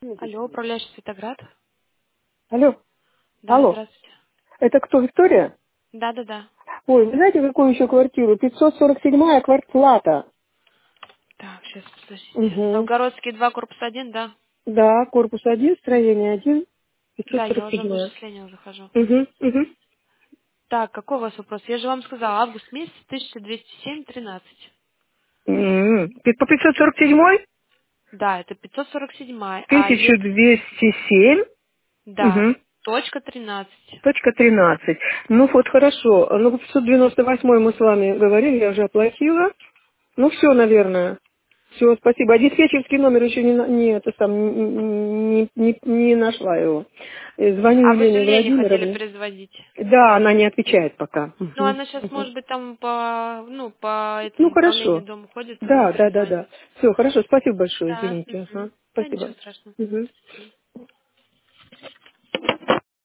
Алло, управляющий Светоград. Алло, Да, алло, здравствуйте. это кто, Виктория? Да. Ой, вы знаете, какую еще квартиру? 547-я квартплата. Так, сейчас, подождите. Угу. Новгородский 2, корпус 1, да? Да, корпус 1, строение 1, Да, я уже в 547-я. вычисление захожу. Угу. Так, какой у вас вопрос? Я же вам сказала, август месяц, 1207-13. По 547-й? Да, это 547, а есть, 1207. да, Угу. точка 13. Точка 13. Ну вот хорошо. Ну, по 598 мы с вами говорили, я уже оплатила. Ну все, наверное. Все, спасибо. А диспетчерский номер еще не нашла его. Звоню А вы же Елене Лене хотели Владимировне. перезвонить. Да, она не отвечает пока. Ну, Мгм, она сейчас, мгм. может быть, там по Ну этому управлению хорошо. дома ходит, она Да. перезвонит. Все, хорошо. Спасибо большое, Да, извините. Ага, Да, ничего спасибо. страшного. Мгм.